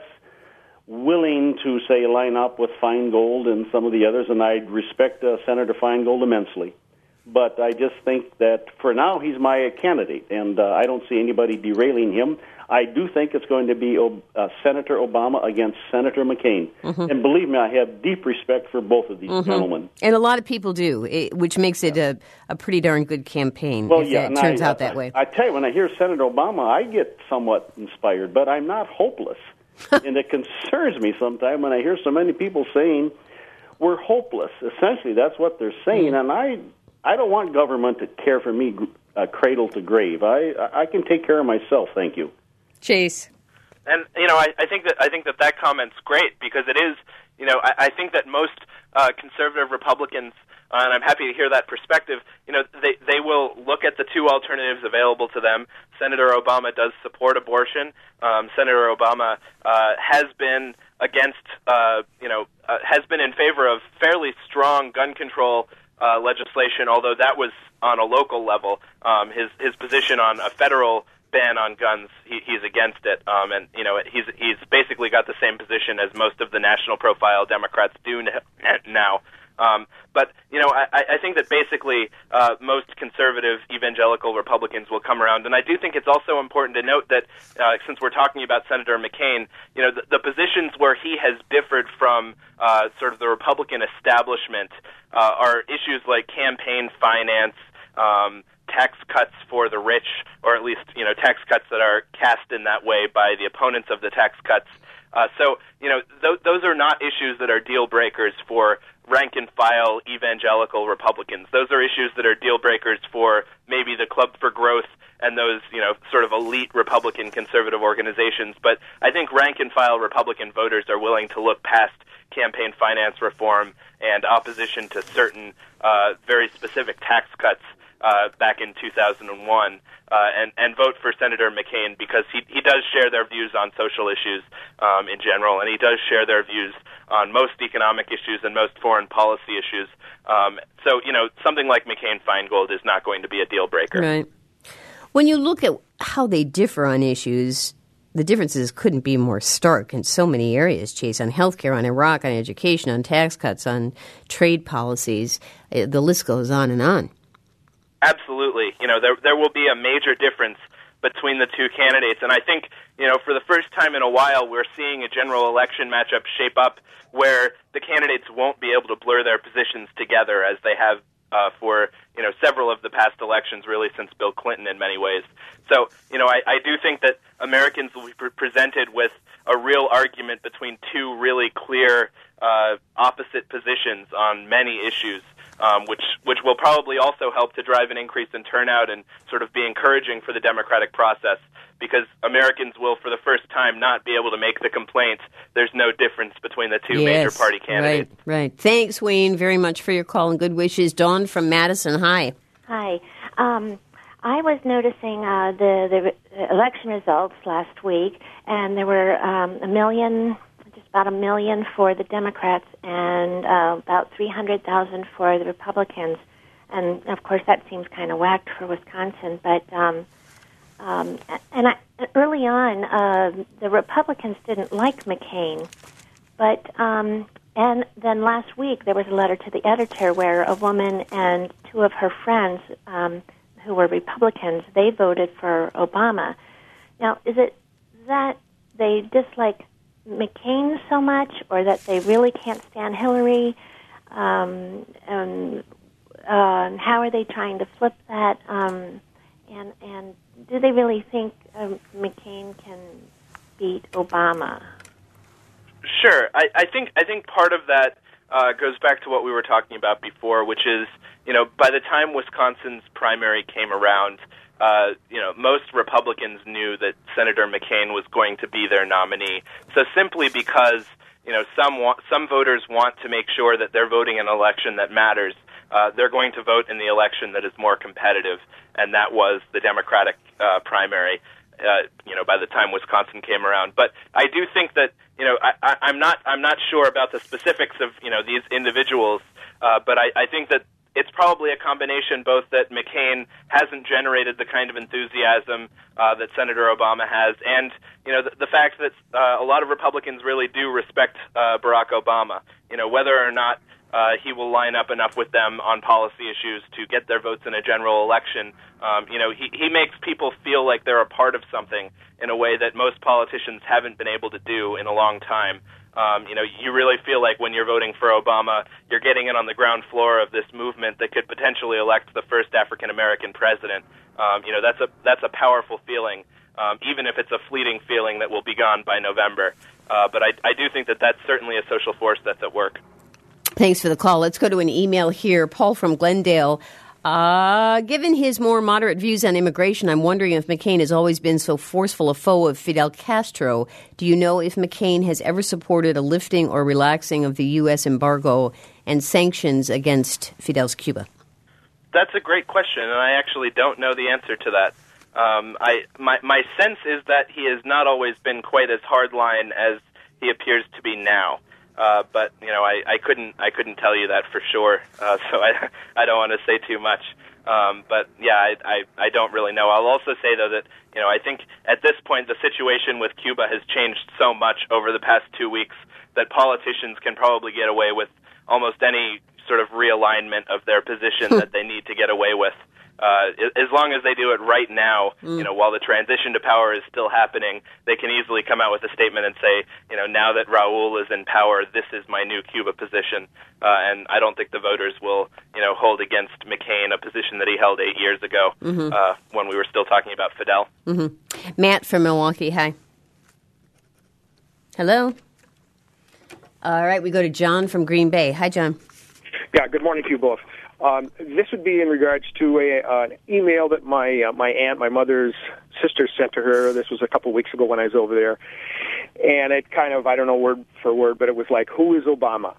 willing to, say, line up with Feingold and some of the others, and I respect uh, Senator Feingold immensely. But I just think that for now he's my candidate, and uh, I don't see anybody derailing him. I do think it's going to be uh, Senator Obama against Senator McCain. Mm-hmm. And believe me, I have deep respect for both of these mm-hmm. gentlemen. And a lot of people do, it, which makes it a, a pretty darn good campaign well, if yeah, it turns I, out that I, way. I tell you, when I hear Senator Obama, I get somewhat inspired, but I'm not hopeless. And it concerns me sometimes when I hear so many people saying we're hopeless. Essentially, that's what they're saying, mm-hmm. and I I don't want government to care for me uh, cradle to grave. I I can take care of myself, thank you. Chase. And you know, I, I think that I think that that comment's great because it is. You know, I, I think that most uh, conservative Republicans, uh, and I'm happy to hear that perspective. You know, they they will look at the two alternatives available to them. Senator Obama does support abortion. Um, Senator Obama uh, has been against, uh, you know, uh, has been in favor of fairly strong gun control uh, legislation, although that was on a local level. Um, his his position on a federal ban on guns, he, he's against it, um, and you know he's he's basically got the same position as most of the national profile Democrats do now. Um, but you know, I, I think that basically uh, most conservative evangelical Republicans will come around, and I do think it's also important to note that uh, since we're talking about Senator McCain, you know, the, the positions where he has differed from uh, sort of the Republican establishment uh, are issues like campaign finance, um, tax cuts for the rich, or at least you know tax cuts that are cast in that way by the opponents of the tax cuts. Uh, so you know th- those are not issues that are deal breakers for rank and file evangelical Republicans. Those are issues that are deal breakers for maybe the Club for Growth and those, you know, sort of elite Republican conservative organizations. But I think rank and file Republican voters are willing to look past campaign finance reform and opposition to certain uh, very specific tax cuts uh, back in two thousand one uh, and, and vote for Senator McCain because he, he does share their views on social issues um, in general, and he does share their views on most economic issues and most foreign policy issues. Um, so, you know, something like McCain-Feingold is not going to be a deal breaker. Right. When you look at how they differ on issues, the differences couldn't be more stark in so many areas, Chase, on healthcare, on Iraq, on education, on tax cuts, on trade policies. The list goes on and on. Absolutely. You know, there there will be a major difference between the two candidates. And I think, you know, for the first time in a while, we're seeing a general election matchup shape up where the candidates won't be able to blur their positions together as they have uh, for, you know, several of the past elections, really since Bill Clinton in many ways. So, you know, I, I do think that Americans will be pre- presented with a real argument between two really clear uh, opposite positions on many issues. Um, which which will probably also help to drive an increase in turnout and sort of be encouraging for the democratic process, because Americans will, for the first time, not be able to make the complaint there's no difference between the two yes, major party candidates. Right, right. Thanks, Wayne, very much for your call and good wishes. Dawn from Madison, hi. Hi. Um, I was noticing uh, the, the election results last week, and there were um, a million... about a million for the Democrats and uh, about three hundred thousand for the Republicans. And, of course, that seems kind of whacked for Wisconsin. But um, um, and I, early on, uh, the Republicans didn't like McCain. But um, and then last week there was a letter to the editor where a woman and two of her friends um, who were Republicans, they voted for Obama. Now, is it that they dislike McCain so much, or that they really can't stand Hillary? Um, and uh, how are they trying to flip that? Um, and and do they really think um, McCain can beat Obama? Sure, I, I think I think part of that uh, goes back to what we were talking about before, which is, you know, by the time Wisconsin's primary came around, Uh, you know, most Republicans knew that Senator McCain was going to be their nominee. So simply because, you know, some wa- some voters want to make sure that they're voting in an election that matters, uh, they're going to vote in the election that is more competitive, and that was the Democratic uh, primary, uh, you know, by the time Wisconsin came around. But I do think that, you know, I, I, I'm not I'm not sure about the specifics of, you know, these individuals, uh, but I, I think that it's probably a combination both that McCain hasn't generated the kind of enthusiasm uh, that Senator Obama has, and you know the, the fact that uh, a lot of Republicans really do respect uh, Barack Obama. You know, whether or not uh, he will line up enough with them on policy issues to get their votes in a general election. Um, you know, he he makes people feel like they're a part of something in a way that most politicians haven't been able to do in a long time. Um, you know, you really feel like when you're voting for Obama, you're getting in on the ground floor of this movement that could potentially elect the first African-American president. Um, you know, that's a that's a powerful feeling, um, even if it's a fleeting feeling that will be gone by November. Uh, but I, I do think that that's certainly a social force that's at work. Thanks for the call. Let's go to an email here. Paul from Glendale. Uh, given his more moderate views on immigration, I'm wondering if McCain has always been so forceful a foe of Fidel Castro. Do you know if McCain has ever supported a lifting or relaxing of the U S embargo and sanctions against Fidel's Cuba? That's a great question, and I actually don't know the answer to that. Um, I my my sense is that he has not always been quite as hardline as he appears to be now. Uh, but you know, I, I couldn't I couldn't tell you that for sure, uh, so I I don't want to say too much. Um, but yeah, I, I I don't really know. I'll also say though that you know I think at this point the situation with Cuba has changed so much over the past two weeks that politicians can probably get away with almost any sort of realignment of their position that they need to get away with. Uh, as long as they do it right now, mm. you know, while the transition to power is still happening, they can easily come out with a statement and say, you know, now that Raul is in power, this is my new Cuba position. Uh, and I don't think the voters will, you know, hold against McCain a position that he held eight years ago mm-hmm. uh, when we were still talking about Fidel. Mm-hmm. Matt from Milwaukee, hi. Hello. All right, we go to John from Green Bay. Hi, John. Yeah, good morning to you both. Um, this would be in regards to a, uh, an email that my uh, my aunt, my mother's sister, sent to her. This was a couple of weeks ago when I was over there. And it kind of, I don't know word for word, but it was like, who is Obama?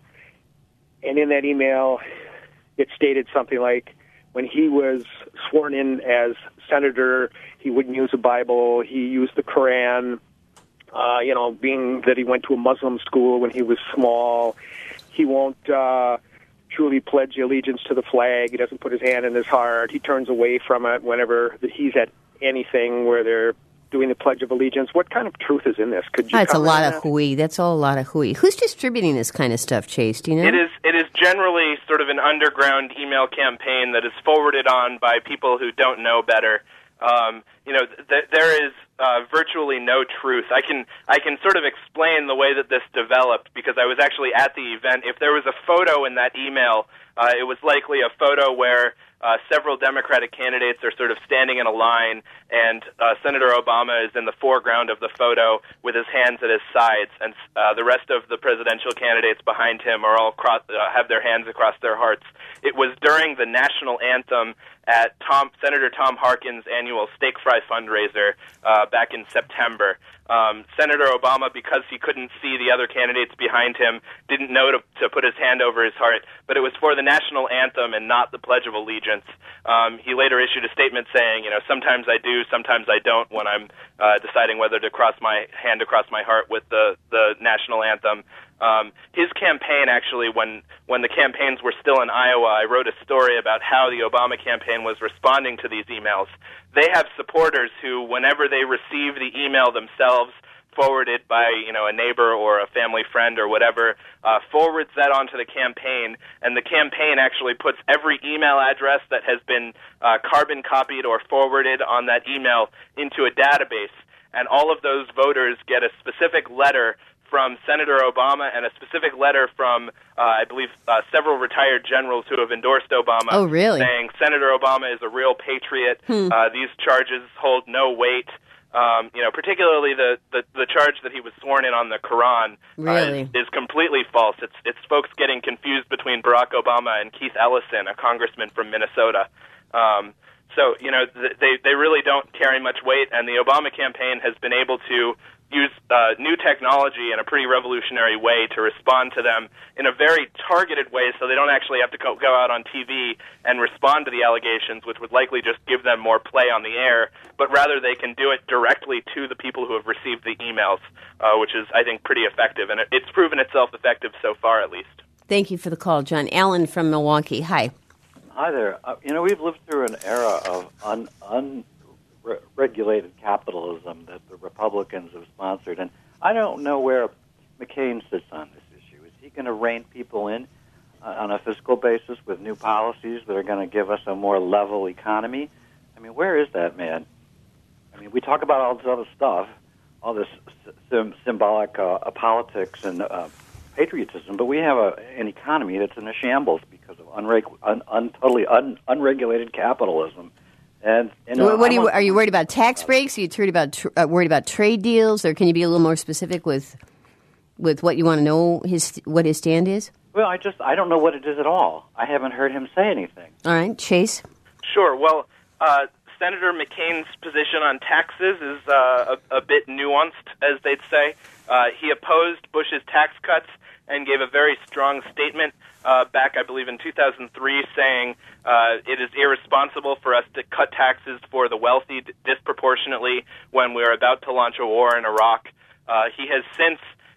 And in that email, it stated something like, when he was sworn in as senator, he wouldn't use a Bible, he used the Quran, uh, you know, being that he went to a Muslim school when he was small, he won't... Uh, truly pledge allegiance to the flag. He doesn't put his hand in his heart. He turns away from it whenever he's at anything where they're doing the Pledge of Allegiance. What kind of truth is in this? Could you? That's a lot of that? hooey. That's all a lot of hooey. Who's distributing this kind of stuff, Chase? Do you know? It is. It is generally sort of an underground email campaign that is forwarded on by people who don't know better. Um, you know, th- there is uh, virtually no truth. I can I can sort of explain the way that this developed because I was actually at the event. If there was a photo in that email, uh, it was likely a photo where uh, several Democratic candidates are sort of standing in a line, and uh, Senator Obama is in the foreground of the photo with his hands at his sides, and uh, the rest of the presidential candidates behind him are all cross, uh, have their hands across their hearts. It was during the national anthem at Tom, Senator Tom Harkin's annual steak fry fundraiser uh, back in September. Um, Senator Obama, because he couldn't see the other candidates behind him, didn't know to, to put his hand over his heart, but it was for the national anthem and not the Pledge of Allegiance. Um, he later issued a statement saying, you know, sometimes I do, sometimes I don't when I'm uh, deciding whether to cross my hand across my heart with the, the national anthem. Um, his campaign, actually, when, when the campaigns were still in Iowa, I wrote a story about how the Obama campaign was responding to these emails. They have supporters who, whenever they receive the email themselves, forwarded by, you know, a neighbor or a family friend or whatever, uh, forwards that onto the campaign, and the campaign actually puts every email address that has been uh, carbon copied or forwarded on that email into a database, and all of those voters get a specific letter from Senator Obama and a specific letter from, uh, I believe, uh, several retired generals who have endorsed Obama. Oh, really? Saying Senator Obama is a real patriot. Hmm. Uh, these charges hold no weight. Um, you know, particularly the, the, the charge that he was sworn in on the Quran really? uh, is, is completely false. It's it's folks getting confused between Barack Obama and Keith Ellison, a congressman from Minnesota. Um, so, you know, th- they, they really don't carry much weight, and the Obama campaign has been able to use uh, new technology in a pretty revolutionary way to respond to them in a very targeted way so they don't actually have to go, go out on T V and respond to the allegations, which would likely just give them more play on the air, but rather they can do it directly to the people who have received the emails, uh, which is, I think, pretty effective. And it, it's proven itself effective so far, at least. Thank you for the call, John. Alan from Milwaukee. Hi. Hi there. Uh, you know, we've lived through an era of un... un- regulated capitalism that the Republicans have sponsored, and I don't know where McCain sits on this issue. Is he going to rein people in uh, on a fiscal basis with new policies that are going to give us a more level economy? I mean, where is that man? I mean, we talk about all this other stuff, all this sim- symbolic uh, politics and uh, patriotism, but we have a, an economy that's in a shambles because of unreg- un- un- totally un- unregulated capitalism. And, and uh, what are you, are you worried about tax breaks? Are you worried about tr- uh, worried about trade deals, or can you be a little more specific with with what you want to know his what his stand is? Well, I just I don't know what it is at all. I haven't heard him say anything. All right, Chase. Sure. Well, uh, Senator McCain's position on taxes is uh, a, a bit nuanced, as they'd say. Uh, he opposed Bush's tax cuts and gave a very strong statement uh, back, I believe, in two thousand three, saying uh, it is irresponsible for us to cut taxes for the wealthy d- disproportionately when we're about to launch a war in Iraq. Uh, he has since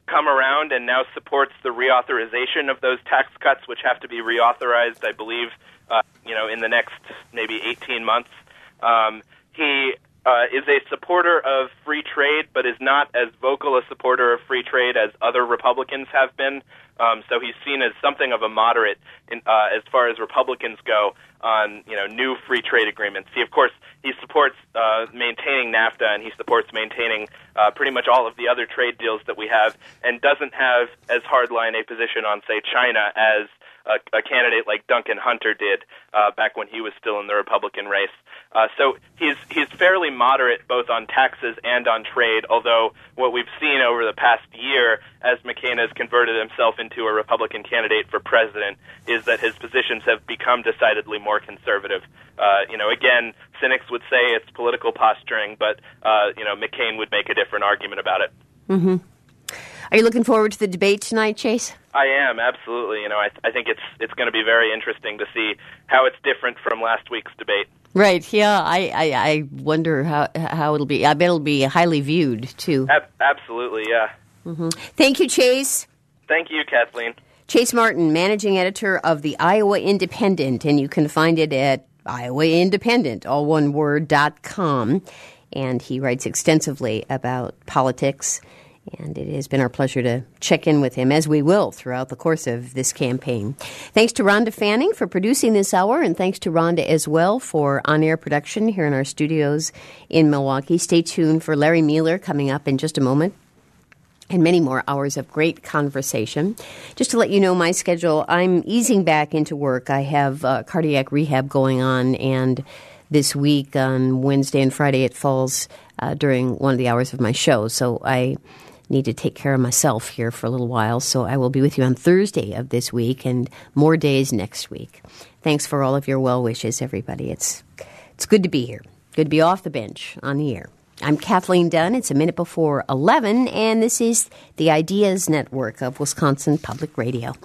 come around and now supports the reauthorization of those tax cuts, which have to be reauthorized, I believe, uh, you know, in the next maybe eighteen months. Um, he uh, is a supporter of free trade, but is not as vocal a supporter of free trade as other Republicans have been. Um, so he's seen as something of a moderate in, uh, as far as Republicans go on, you know, new free trade agreements. He, of course, he supports uh, maintaining NAFTA, and he supports maintaining uh, pretty much all of the other trade deals that we have, and doesn't have as hardline a position on, say, China as a, a candidate like Duncan Hunter did uh, back when he was still in the Republican race. Uh, so he's he's fairly moderate both on taxes and on trade, although what we've seen over the past year as McCain has converted himself into a Republican candidate for president is that his positions have become decidedly more conservative. Uh, you know, again, cynics would say it's political posturing, but, uh, you know, McCain would make a different argument about it. Mm-hmm. Are you looking forward to the debate tonight, Chase? I am, absolutely. You know, I, th- I think it's it's going to be very interesting to see how it's different from last week's debate. Right, yeah. I, I, I wonder how how it'll be. I bet it'll be highly viewed, too. Ab- absolutely, yeah. Mm-hmm. Thank you, Chase. Thank you, Kathleen. Chase Martin, managing editor of the Iowa Independent, and you can find it at Iowa Independent, all one word, dot com. And he writes extensively about politics. And it has been our pleasure to check in with him, as we will throughout the course of this campaign. Thanks to Rhonda Fanning for producing this hour, and thanks to Rhonda as well for on-air production here in our studios in Milwaukee. Stay tuned for Larry Mueller coming up in just a moment, and many more hours of great conversation. Just to let you know my schedule, I'm easing back into work. I have uh, cardiac rehab going on, and this week on Wednesday and Friday it falls uh, during one of the hours of my show. So I need to take care of myself here for a little while, so I will be with you on Thursday of this week and more days next week. Thanks for all of your well wishes, everybody. It's it's good to be here. Good to be off the bench on the air. I'm Kathleen Dunn. It's a minute before eleven, and this is the Ideas Network of Wisconsin Public Radio.